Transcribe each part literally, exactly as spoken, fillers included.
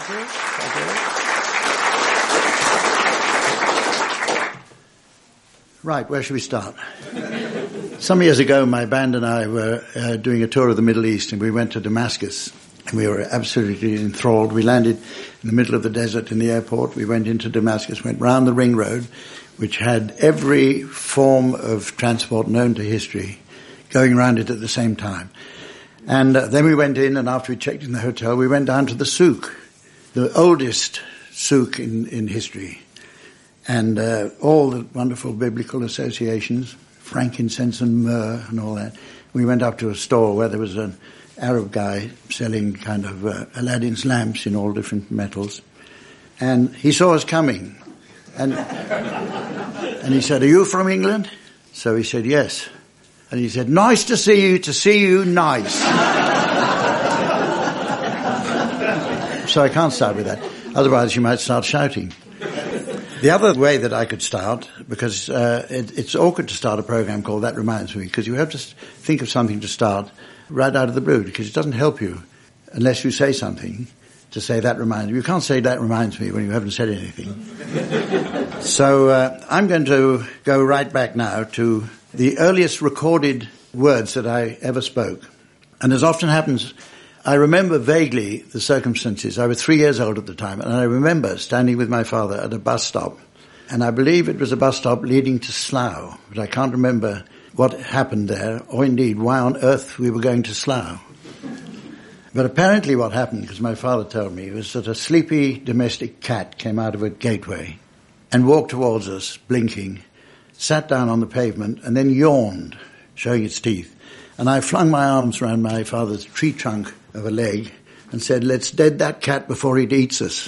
Thank you. Thank you. Right, where should we start? Some years ago, my band and I were uh, doing a tour of the Middle East, and we went to Damascus. And we were absolutely enthralled. We landed in the middle of the desert in the airport. We went into Damascus, went round the ring road, which had every form of transport known to history going around it at the same time. And uh, then we went in, and after we checked in the hotel, we went down to the souk, the oldest souk in, in history. And uh, all the wonderful biblical associations, frankincense and myrrh and all that. We went up to a store where there was an Arab guy selling kind of uh, Aladdin's lamps in all different metals. And he saw us coming. And, and he said, "Are you from England?" So he said, "Yes." And he said, "Nice to see you, to see you, nice." So I can't start with that. Otherwise you might start shouting. The other way that I could start, because uh, it, it's awkward to start a program called That Reminds Me, because you have to think of something to start right out of the blue, because it doesn't help you unless you say something to say that reminds me. You can't say that reminds me when you haven't said anything. So uh, I'm going to go right back now to the earliest recorded words that I ever spoke. And as often happens, I remember vaguely the circumstances. I was three years old at the time, and I remember standing with my father at a bus stop. And I believe it was a bus stop leading to Slough, but I can't remember what happened there, or indeed why on earth we were going to Slough. But apparently what happened, because my father told me, was that a sleepy domestic cat came out of a gateway and walked towards us, blinking, sat down on the pavement, and then yawned, showing its teeth. And I flung my arms around my father's tree trunk of a leg and said, "Let's dead that cat before it eats us."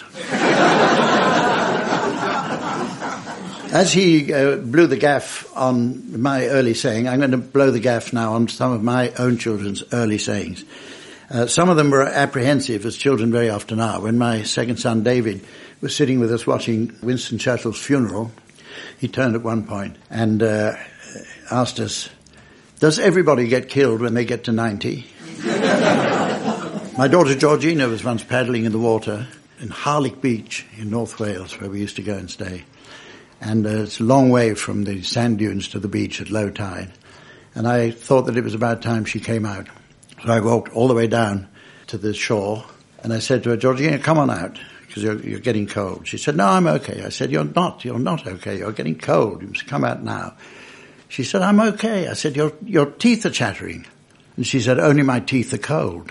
As he uh, blew the gaff on my early saying, I'm going to blow the gaff now on some of my own children's early sayings. Uh, some of them were apprehensive, as children very often are. When my second son, David, was sitting with us watching Winston Churchill's funeral, he turned at one point and uh, asked us, "Does everybody get killed when they get to ninety? My daughter Georgina was once paddling in the water in Harlech Beach in North Wales, where we used to go and stay. And uh, it's a long way from the sand dunes to the beach at low tide. And I thought that it was about time she came out. So I walked all the way down to the shore, and I said to her, "Georgina, come on out, because you're, you're getting cold." She said, "No, I'm okay." I said, "You're not. You're not okay. You're getting cold. You must come out now." She said, "I'm okay." I said, your, your teeth are chattering." And she said, "Only my teeth are cold."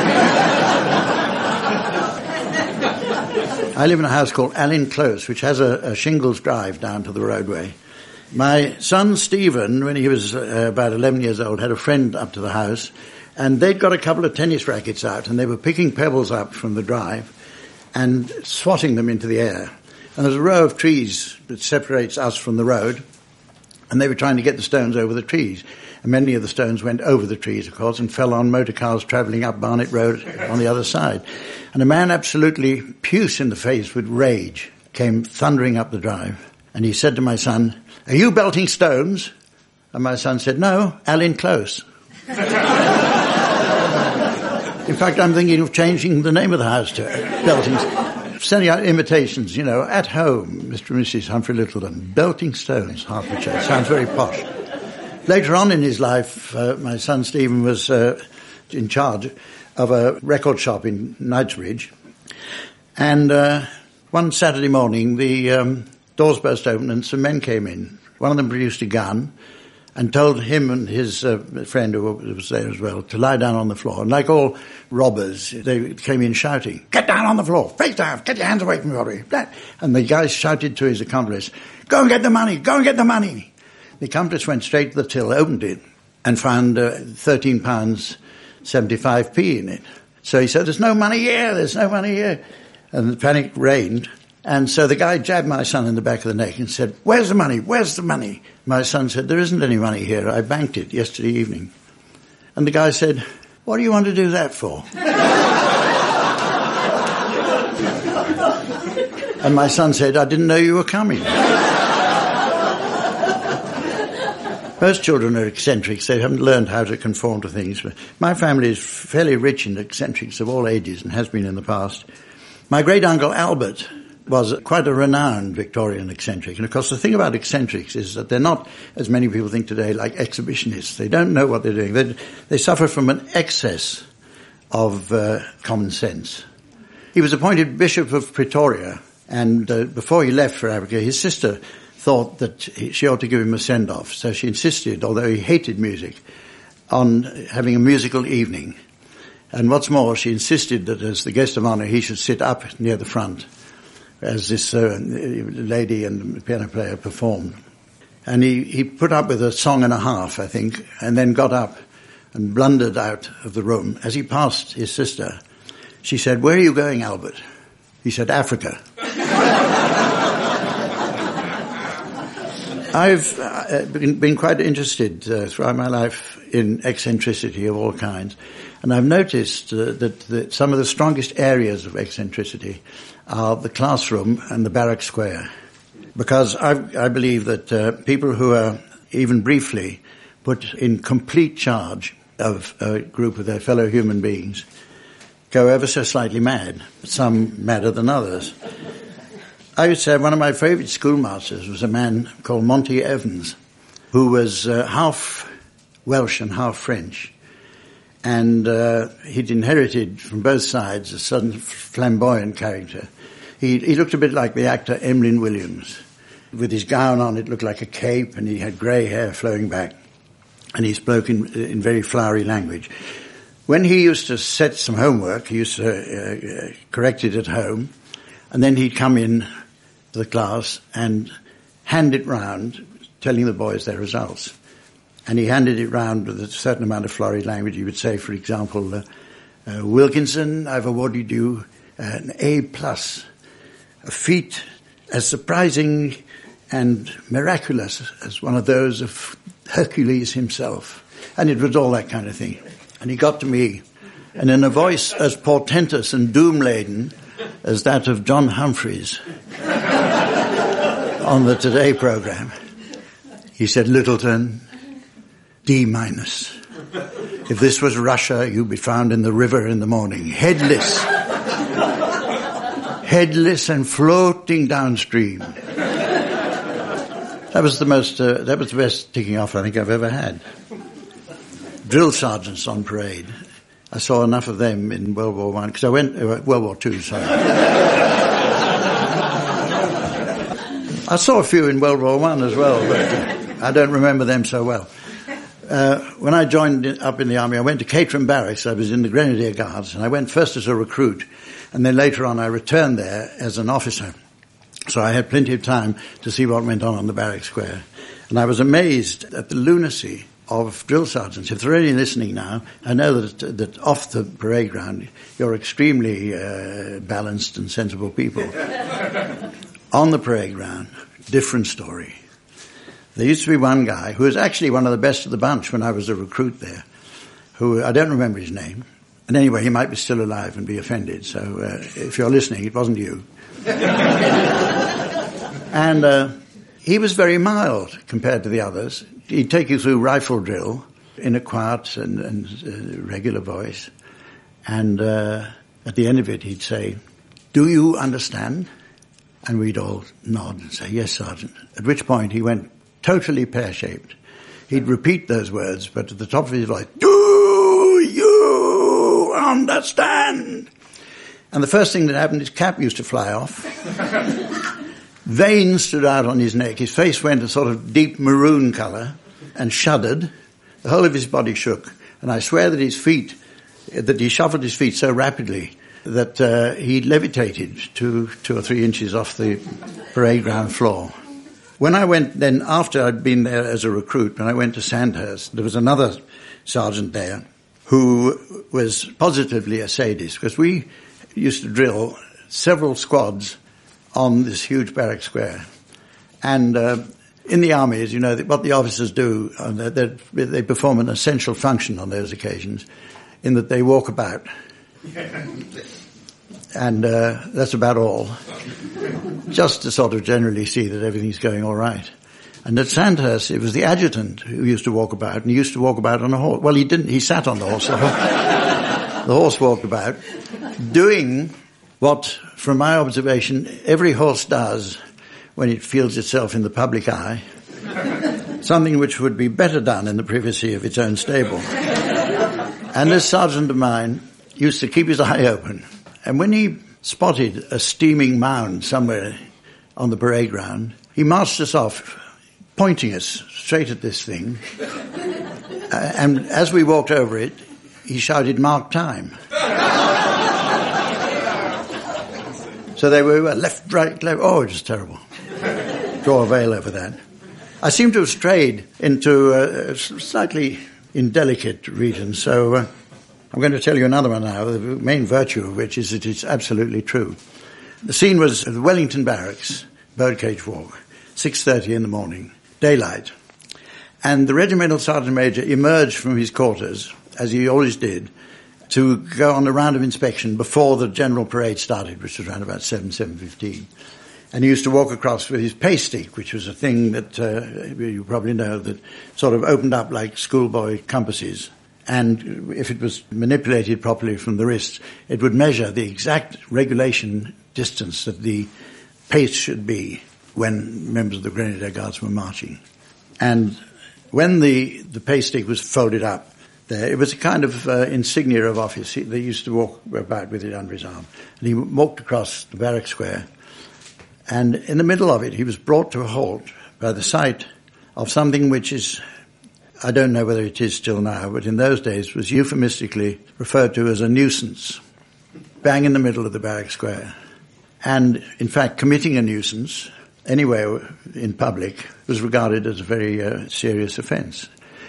I live in a house called Allin Close, which has a, a shingles drive down to the roadway. My son Stephen, when he was uh, about eleven years old, had a friend up to the house, and they'd got a couple of tennis rackets out, and they were picking pebbles up from the drive and swatting them into the air. And there's a row of trees that separates us from the road, and they were trying to get the stones over the trees. And many of the stones went over the trees, of course, and fell on motor cars travelling up Barnet Road on the other side. And a man absolutely puce in the face with rage came thundering up the drive. And he said to my son, "Are you belting stones?" And my son said, "No, Allin Close." In fact, I'm thinking of changing the name of the house to Belting, sending out invitations, you know, "At home, Mister and Missus Humphrey Littleton, Belting Stones, Hertfordshire." Sounds very posh. Later on in his life, uh, my son Stephen was uh, in charge of a record shop in Knightsbridge. And uh, one Saturday morning, the um, doors burst open and some men came in. One of them produced a gun and told him and his uh, friend, who was there as well, to lie down on the floor. And like all robbers, they came in shouting, "Get down on the floor, face down, get your hands away from your body." And the guy shouted to his accomplice, "Go and get the money, go and get the money." The accomplice went straight to the till, opened it, and found uh, thirteen pounds seventy-five p in it. So he said, "There's no money here, there's no money here." And the panic reigned. And so the guy jabbed my son in the back of the neck and said, "Where's the money? Where's the money?" My son said, "There isn't any money here. I banked it yesterday evening." And the guy said, "What do you want to do that for?" And my son said, "I didn't know you were coming." Most children are eccentrics. They haven't learned how to conform to things. But my family is fairly rich in eccentrics of all ages and has been in the past. My great-uncle Albert was quite a renowned Victorian eccentric. And of course the thing about eccentrics is that they're not, as many people think today, like exhibitionists. They don't know what they're doing. They, they suffer from an excess of uh, common sense. He was appointed Bishop of Pretoria, and uh, before he left for Africa, his sister thought that he, she ought to give him a send-off. So she insisted, although he hated music, on having a musical evening. And what's more, she insisted that as the guest of honor, he should sit up near the front as this uh, lady and the piano player performed. And he, he put up with a song and a half, I think, and then got up and blundered out of the room. As he passed his sister, she said, "Where are you going, Albert?" He said, "Africa." I've uh, been, been quite interested uh, throughout my life in eccentricity of all kinds. And I've noticed uh, that, that some of the strongest areas of eccentricity are the classroom and the barrack square. Because I, I believe that uh, people who are even briefly put in complete charge of a group of their fellow human beings go ever so slightly mad, some madder than others. I would say one of my favourite schoolmasters was a man called Monty Evans, who was uh, half Welsh and half French. And uh, he'd inherited from both sides a sudden flamboyant character. He, he looked a bit like the actor Emlyn Williams. With his gown on, it looked like a cape, and he had grey hair flowing back. And he spoke in, in very flowery language. When he used to set some homework, he used to uh, correct it at home, and then he'd come in to the class and hand it round, telling the boys their results. And he handed it round with a certain amount of florid language. He would say, for example, uh, uh, Wilkinson, I've awarded you an A plus, a feat as surprising and miraculous as one of those of Hercules himself. And it was all that kind of thing. And he got to me, and in a voice as portentous and doom-laden as that of John Humphreys on the Today programme, he said, "Littleton, D minus. If this was Russia, you'd be found in the river in the morning, headless, headless and floating downstream." That was the most, uh, that was the best ticking off I think I've ever had. Drill sergeants on parade. I saw enough of them in World War One, because I went, uh, World War Two, sorry. I saw a few in World War One as well, but uh, I don't remember them so well. Uh, when I joined up in the army, I went to Caterham Barracks. I was in the Grenadier Guards, and I went first as a recruit, and then later on I returned there as an officer. So I had plenty of time to see what went on on the barrack square. And I was amazed at the lunacy of drill sergeants. If they're only listening now, I know that that off the parade ground, you're extremely uh, balanced and sensible people. On the parade ground, different story. There used to be one guy who was actually one of the best of the bunch when I was a recruit there, who, I don't remember his name. And anyway, he might be still alive and be offended. So uh, if you're listening, it wasn't you. And uh, he was very mild compared to the others. He'd take you through rifle drill in a quiet and, and uh, regular voice. And uh, at the end of it, he'd say, "Do you understand?" And we'd all nod and say, "Yes, Sergeant." At which point he went totally pear-shaped. He'd repeat those words, but at the top of his voice, "Do you understand?" And the first thing that happened, his cap used to fly off. Veins stood out on his neck. His face went a sort of deep maroon colour and shuddered. The whole of his body shook. And I swear that his feet, that he shuffled his feet so rapidly that uh, he levitated two, two or three inches off the parade ground floor. When I went then, after I'd been there as a recruit, when I went to Sandhurst, there was another sergeant there who was positively a sadist, because we used to drill several squads on this huge barrack square. And uh, in the army, as you know, what the officers do, uh, they, they perform an essential function on those occasions, in that they walk about. And uh, that's about all. Just to sort of generally see that everything's going all right. And at Sandhurst, it was the adjutant who used to walk about, and he used to walk about on a horse. Well, he didn't, he sat on the horse. The horse walked about, doing what, from my observation, every horse does when it feels itself in the public eye, something which would be better done in the privacy of its own stable. And this sergeant of mine used to keep his eye open, and when he spotted a steaming mound somewhere on the parade ground, he marched us off, pointing us straight at this thing, uh, and as we walked over it, he shouted, "Mark time." So they were left, right, left. Oh, it was terrible. Draw a veil over that. I seem to have strayed into a slightly indelicate region, so uh, I'm going to tell you another one now, the main virtue of which is that it's absolutely true. The scene was at the Wellington Barracks, Birdcage Walk, six thirty in the morning, daylight. And the regimental sergeant major emerged from his quarters, as he always did, to go on a round of inspection before the general parade started, which was around about seven, seven fifteen. And he used to walk across with his pay stick, which was a thing that uh, you probably know that sort of opened up like schoolboy compasses. And if it was manipulated properly from the wrist, it would measure the exact regulation distance that the pace should be when members of the Grenadier Guards were marching. And when the, the pay stick was folded up there, it was a kind of uh, insignia of office. He, they used to walk about with it under his arm. And he walked across the barrack square. And in the middle of it, he was brought to a halt by the sight of something which is, I don't know whether it is still now, but in those days was euphemistically referred to as a nuisance, bang in the middle of the barrack square. And, in fact, committing a nuisance anywhere in public was regarded as a very uh, serious offence.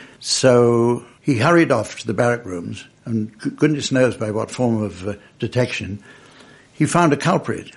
So he hurried off to the barrack rooms, and goodness knows by what form of uh, detection, he found a culprit.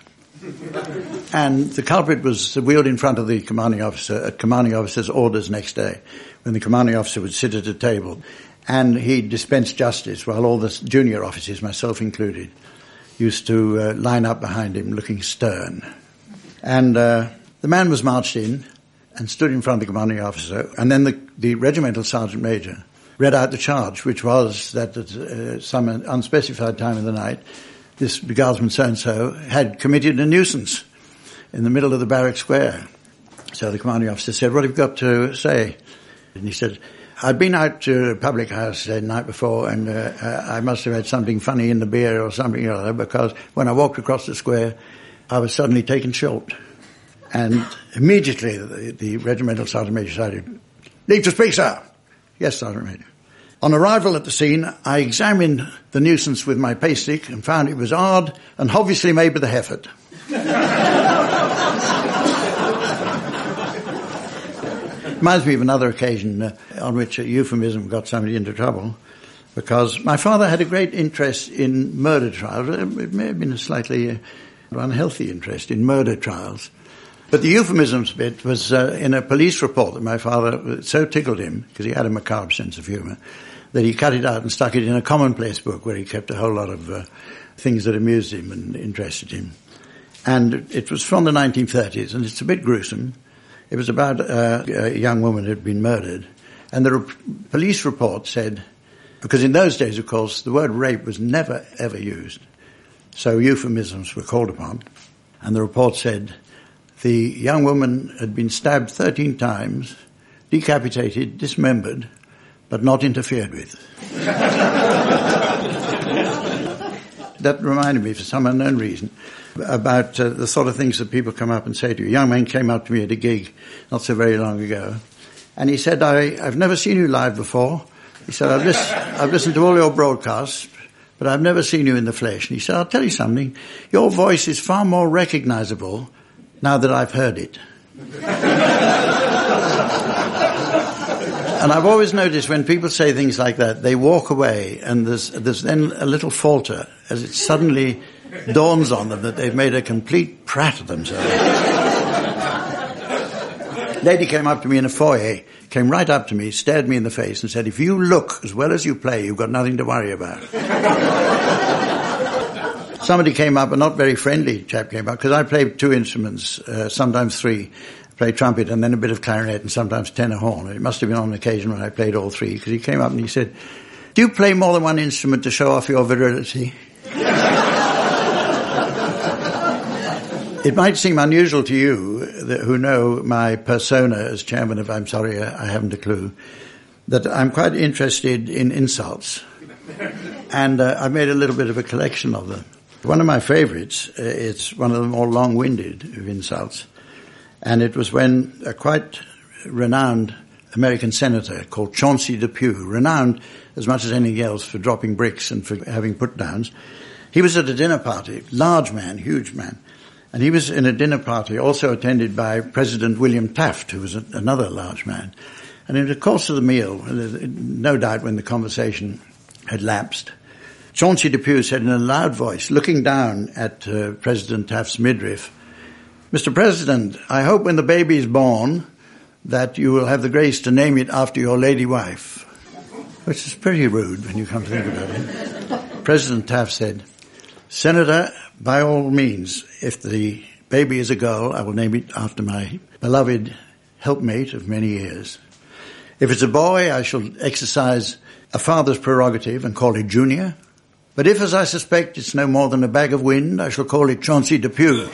And the culprit was wheeled in front of the commanding officer at commanding officer's orders next day, when the commanding officer would sit at a table. And he dispensed justice while all the junior officers, myself included, used to uh, line up behind him looking stern. And uh, the man was marched in and stood in front of the commanding officer, and then the, the regimental sergeant major read out the charge, which was that at uh, some unspecified time of the night, this guardsman so-and-so had committed a nuisance in the middle of the barrack square. So the commanding officer said, "What have you got to say?" And he said, "I'd been out to a public house the night before, and uh, I must have had something funny in the beer or something or other, because when I walked across the square, I was suddenly taken short." And immediately the, the regimental sergeant major shouted, "Leave to speak, sir." "Yes, sergeant major." On arrival at the scene, I examined the nuisance with my pay stick and found it was hard and obviously made with a Hefford. Reminds me of another occasion uh, on which a euphemism got somebody into trouble, because my father had a great interest in murder trials. It may have been a slightly uh, unhealthy interest in murder trials. But the euphemisms bit was uh, in a police report that my father so tickled him, because he had a macabre sense of humour, that he cut it out and stuck it in a commonplace book where he kept a whole lot of uh, things that amused him and interested him. And it was from the nineteen thirties, and it's a bit gruesome. It was about uh, a young woman who had been murdered. And the re- police report said, because in those days, of course, the word rape was never, ever used. So euphemisms were called upon. And the report said, the young woman had been stabbed thirteen times, decapitated, dismembered, but not interfered with. That reminded me, for some unknown reason, about uh, the sort of things that people come up and say to you. A young man came up to me at a gig not so very long ago, and he said, I, I've never seen you live before. He said, I've, list- I've listened to all your broadcasts, but I've never seen you in the flesh. And he said, I'll tell you something, your voice is far more recognizable now that I've heard it. And I've always noticed when people say things like that, they walk away, and there's, there's then a little falter as it suddenly dawns on them that they've made a complete prat of themselves. Lady came up to me in a foyer, came right up to me, stared me in the face and said, if you look as well as you play, you've got nothing to worry about. Somebody came up, a not very friendly chap came up, because I played two instruments, uh, sometimes three. I played trumpet and then a bit of clarinet and sometimes tenor horn. It must have been on an occasion when I played all three, because he came up and he said, do you play more than one instrument to show off your virility? It might seem unusual to you, that, who know my persona as chairman of I'm Sorry, I Haven't a Clue, that I'm quite interested in insults. And uh, I've made a little bit of a collection of them. One of my favourites, uh, it's one of the more long-winded of insults. And it was when a quite renowned American senator called Chauncey Depew, renowned as much as anything else for dropping bricks and for having put-downs, he was at a dinner party, large man, huge man. And he was in a dinner party also attended by President William Taft, who was a, another large man. And in the course of the meal, no doubt when the conversation had lapsed, Chauncey Depew said in a loud voice, looking down at uh, President Taft's midriff, "Mister President, I hope when the baby is born that you will have the grace to name it after your lady wife." Which is pretty rude when you come to think about it. President Taft said, "Senator, by all means, if the baby is a girl, I will name it after my beloved helpmate of many years. If it's a boy, I shall exercise a father's prerogative and call it Junior. But if, as I suspect, it's no more than a bag of wind, I shall call it Chauncey Depew."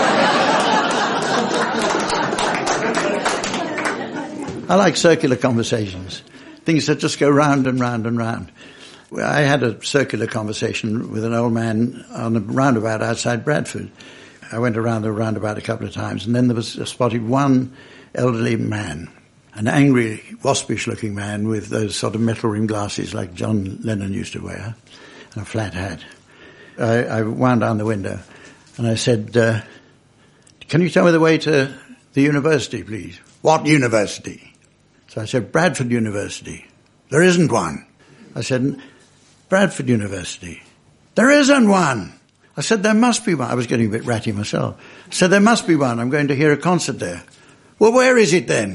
I like circular conversations, things that just go round and round and round. I had a circular conversation with an old man on a roundabout outside Bradford. I went around the roundabout a couple of times, and then there was spotted one elderly man, an angry, waspish-looking man with those sort of metal-rimmed glasses like John Lennon used to wear, and a flat hat. I, I wound down the window, and I said, uh, "Can you tell me the way to the university, please?" "What university?" So I said, "Bradford University." "There isn't one." I said, "Bradford University." "There isn't one." I said, "There must be one." I was getting a bit ratty myself. I said, "There must be one. I'm going to hear a concert there." "Well, where is it then?"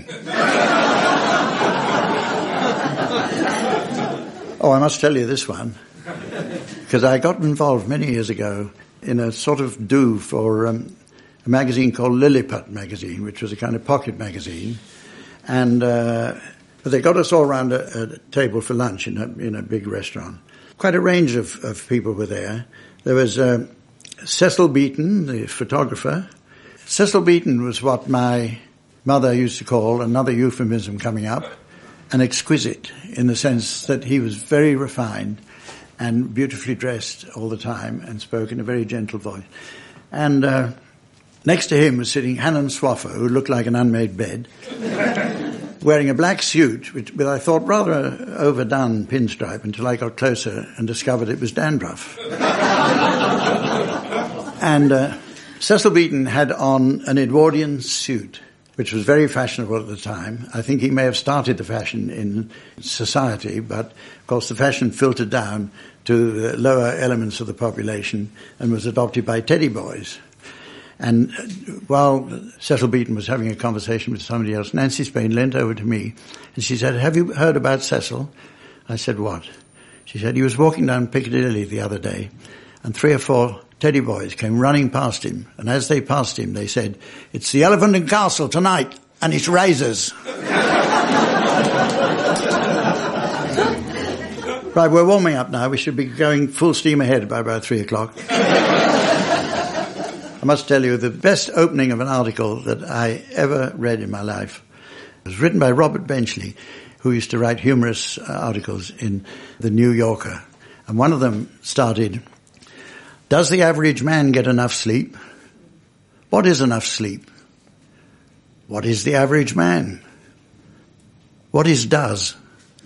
Oh, I must tell you this one, because I got involved many years ago in a sort of do for um, a magazine called Lilliput magazine, which was a kind of pocket magazine. And uh, but they got us all around a, a table for lunch in a, in a big restaurant. Quite a range of, of people were there. There was uh, Cecil Beaton, the photographer. Cecil Beaton was what my mother used to call, another euphemism coming up, an exquisite, in the sense that he was very refined and beautifully dressed all the time and spoke in a very gentle voice. And uh, next to him was sitting Hannon Swaffer, who looked like an unmade bed, wearing a black suit, which, with I thought rather overdone pinstripe, until I got closer and discovered it was dandruff. And uh, Cecil Beaton had on an Edwardian suit, which was very fashionable at the time. I think he may have started the fashion in society, but of course the fashion filtered down to the lower elements of the population and was adopted by teddy boys. And while Cecil Beaton was having a conversation with somebody else, Nancy Spain leant over to me and she said, "Have you heard about Cecil?" I said, "What?" She said, "He was walking down Piccadilly the other day and three or four teddy boys came running past him, and as they passed him they said, 'It's the Elephant and Castle tonight, and it's razors.'" Right, we're warming up now. We should be going full steam ahead by about three o'clock. I must tell you, the best opening of an article that I ever read in my life was written by Robert Benchley, who used to write humorous articles in The New Yorker. And one of them started, "Does the average man get enough sleep? What is enough sleep? What is the average man? What is does?"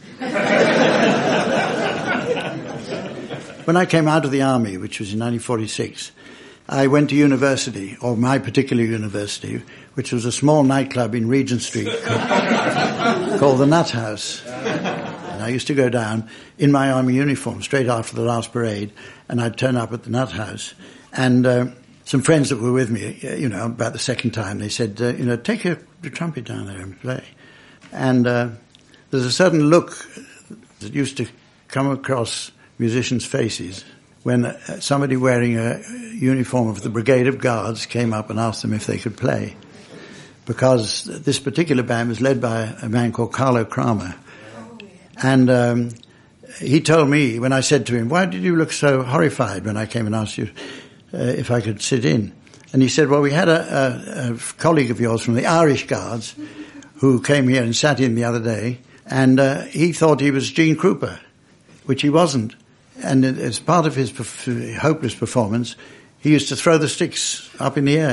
When I came out of the army, which was in nineteen forty-six, I went to university, or my particular university, which was a small nightclub in Regent Street called, called the Nut House. And I used to go down in my army uniform straight after the last parade, and I'd turn up at the Nut House. And uh, some friends that were with me, you know, about the second time, they said, uh, you know, take your, your trumpet down there and play. And uh, there's a certain look that used to come across musicians' faces when somebody wearing a uniform of the Brigade of Guards came up and asked them if they could play. Because this particular band was led by a man called Carlo Kramer. And um, he told me, when I said to him, "Why did you look so horrified when I came and asked you uh, if I could sit in?" And he said, well, we had a, a, a colleague of yours from the Irish Guards who came here and sat in the other day, and uh, he thought he was Gene Krupa, which he wasn't. And as part of his perf- hopeless performance, he used to throw the sticks up in the air.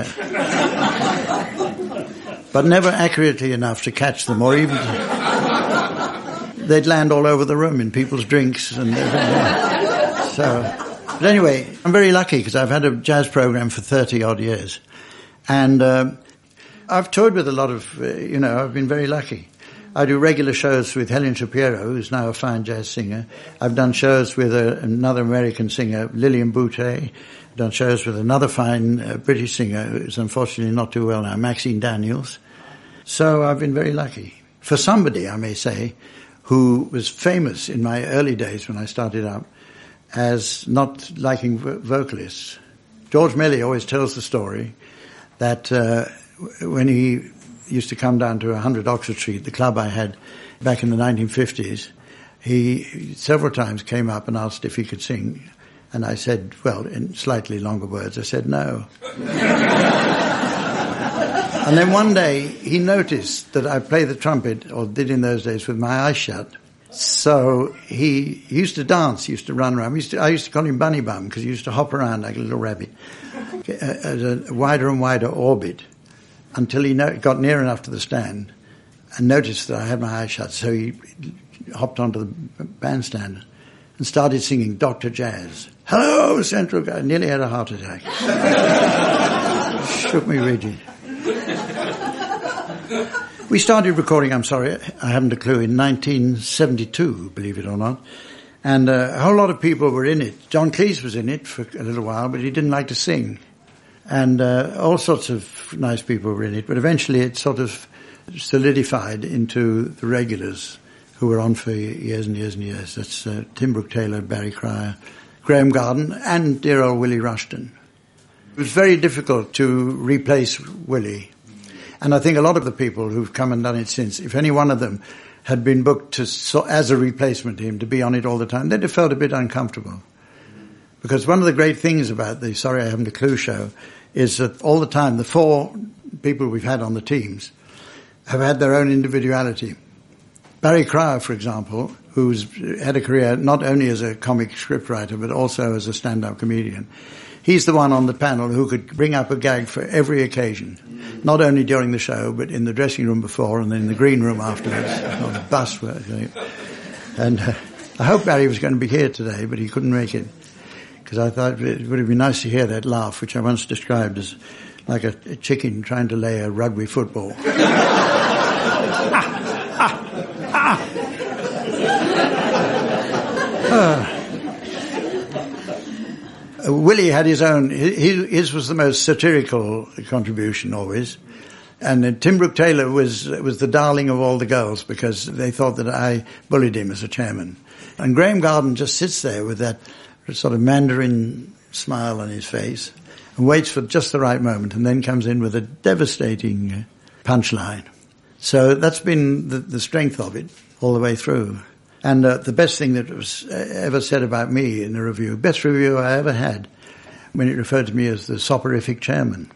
But never accurately enough to catch them, or even to, they'd land all over the room in people's drinks. And so... But anyway, I'm very lucky because I've had a jazz program for thirty odd years. And uh, I've toured with a lot of, uh, you know, I've been very lucky. I do regular shows with Helen Shapiro, who's now a fine jazz singer. I've done shows with a, another American singer, Lillian Boutté. I've done shows with another fine uh, British singer, who's unfortunately not too well now, Maxine Daniels. So I've been very lucky. For somebody, I may say, who was famous in my early days when I started up, as not liking vo- vocalists. George Melly always tells the story that uh, when he used to come down to one hundred Oxford Street, the club I had back in the nineteen fifties, he several times came up and asked if he could sing. And I said, well, in slightly longer words, I said no. And then one day he noticed that I play the trumpet, or did in those days, with my eyes shut. So he used to dance, he used to run around. We used to, I used to call him Bunny Bum because he used to hop around like a little rabbit at a wider and wider orbit until he no- got near enough to the stand and noticed that I had my eyes shut. So he hopped onto the bandstand and started singing Doctor Jazz. Hello, Central Guy. Nearly had a heart attack. Shook me rigid. We started recording, I'm sorry, I haven't a clue, in nineteen seventy-two, believe it or not. And uh, a whole lot of people were in it. John Cleese was in it for a little while, but he didn't like to sing. And uh, all sorts of nice people were in it. But eventually it sort of solidified into the regulars who were on for years and years and years. That's uh, Tim Brooke Taylor, Barry Cryer, Graham Garden, and dear old Willie Rushton. It was very difficult to replace Willie. And I think a lot of the people who've come and done it since, if any one of them had been booked to, so, as a replacement to him, to be on it all the time, they'd have felt a bit uncomfortable. Because one of the great things about the Sorry I Haven't a Clue show is that all the time the four people we've had on the teams have had their own individuality. Barry Cryer, for example, who's had a career not only as a comic scriptwriter but also as a stand-up comedian, he's the one on the panel who could bring up a gag for every occasion, not only during the show, but in the dressing room before and then in the green room afterwards, on the bus. And uh, I hope Barry was going to be here today, but he couldn't make it, because I thought it would have been nice to hear that laugh, which I once described as like a, a chicken trying to lay a rugby football. ah, ah, ah. Uh. Uh, Willie had his own, his, his was the most satirical contribution always. And uh, Tim Brooke Taylor was was the darling of all the girls because they thought that I bullied him as a chairman. And Graham Garden just sits there with that sort of Mandarin smile on his face and waits for just the right moment and then comes in with a devastating punchline. So that's been the, the strength of it all the way through. And uh, the best thing that was ever said about me in a review, best review I ever had, when it referred to me as the soporific chairman.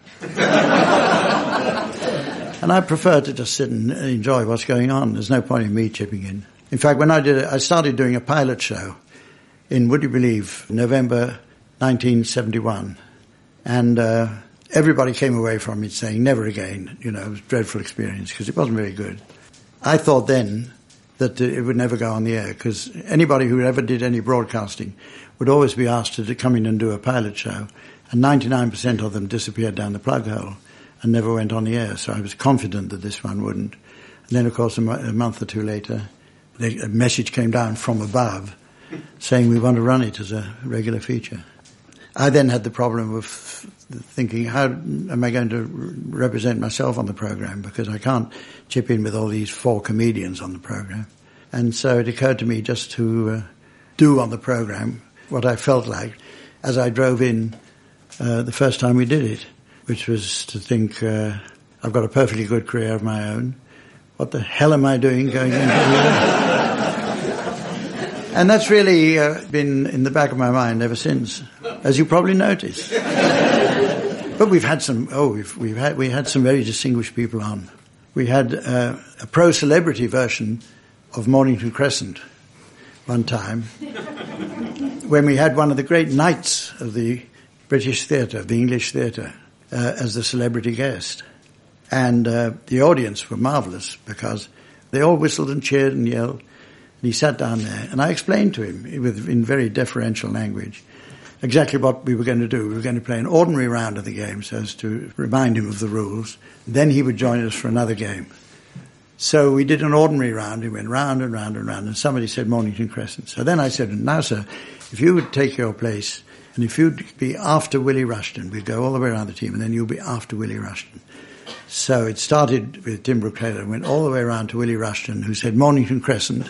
And I prefer to just sit and enjoy what's going on. There's no point in me chipping in. In fact, when I did it, I started doing a pilot show in, would you believe, November nineteen seventy-one. And uh, everybody came away from it saying, never again. You know, it was a dreadful experience because it wasn't very good. I thought then that it would never go on the air because anybody who ever did any broadcasting would always be asked to come in and do a pilot show, and ninety-nine percent of them disappeared down the plug hole and never went on the air. So I was confident that this one wouldn't. And then, of course, a, mo- a month or two later, the, a message came down from above saying we want to run it as a regular feature. I then had the problem of thinking, how am I going to represent myself on the program? Because I can't chip in with all these four comedians on the program. And so it occurred to me just to uh, do on the program what I felt like as I drove in uh, the first time we did it, which was to think, uh, I've got a perfectly good career of my own. What the hell am I doing going into here? And that's really uh, been in the back of my mind ever since, as you probably noticed. But we've had some, oh, we've, we've had, we had some very distinguished people on. We had uh, a pro-celebrity version of Mornington Crescent one time when we had one of the great knights of the British theatre, of the English theatre, uh, as the celebrity guest. And uh, the audience were marvellous because they all whistled and cheered and yelled. And he sat down there, and I explained to him with, in very deferential language exactly what we were going to do. We were going to play an ordinary round of the game so as to remind him of the rules. Then he would join us for another game. So we did an ordinary round. He went round and round and round, and somebody said Mornington Crescent. So then I said, now, sir, if you would take your place, and if you'd be after Willie Rushton, we'd go all the way around the team, and then you'll be after Willie Rushton. So it started with Tim Brooke-Taylor and went all the way around to Willie Rushton, who said Mornington Crescent.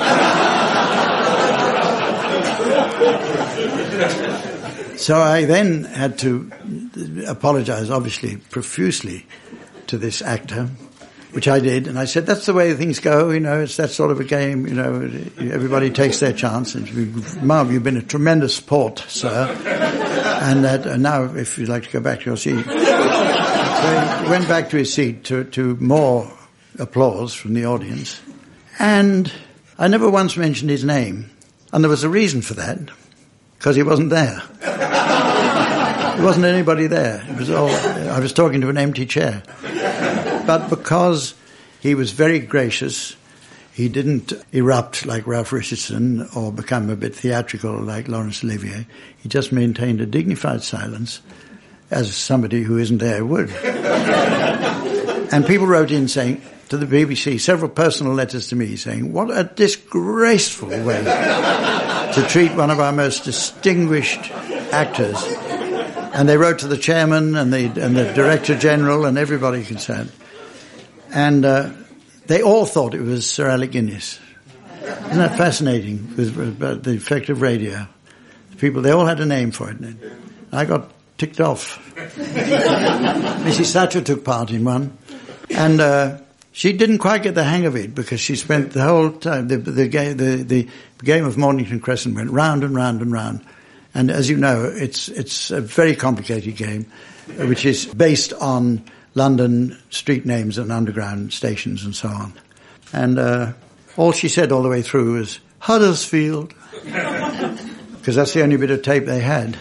So I then had to apologise, obviously, profusely to this actor, which I did, and I said, that's the way things go, you know, it's that sort of a game, you know, everybody takes their chance. And Marv, you've been a tremendous sport, sir. And that, and now, if you'd like to go back to your seat. So he went back to his seat to, to more applause from the audience. And I never once mentioned his name. And there was a reason for that, because he wasn't there. There wasn't anybody there. It was all, I was talking to an empty chair. But because he was very gracious, he didn't erupt like Ralph Richardson or become a bit theatrical like Laurence Olivier. He just maintained a dignified silence, as somebody who isn't there would. And people wrote in saying, to the B B C, several personal letters to me saying, what a disgraceful way to treat one of our most distinguished actors. And they wrote to the chairman and the, and the director general and everybody concerned. And uh, they all thought it was Sir Alec Guinness. Isn't that fascinating, with, with the effect of radio? The people, they all had a name for it. I got ticked off. Missus Thatcher took part in one. And uh, she didn't quite get the hang of it because she spent the whole time, the, the, the, the, the game of Mornington Crescent went round and round and round. And as you know, it's it's a very complicated game, which is based on London street names and underground stations and so on. And uh, all she said all the way through was, Huddersfield, because that's the only bit of tape they had.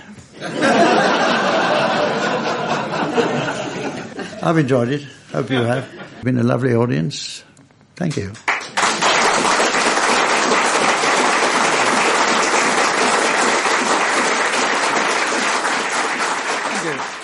I've enjoyed it. Hope you have. It's been a lovely audience. Thank you. Thank you.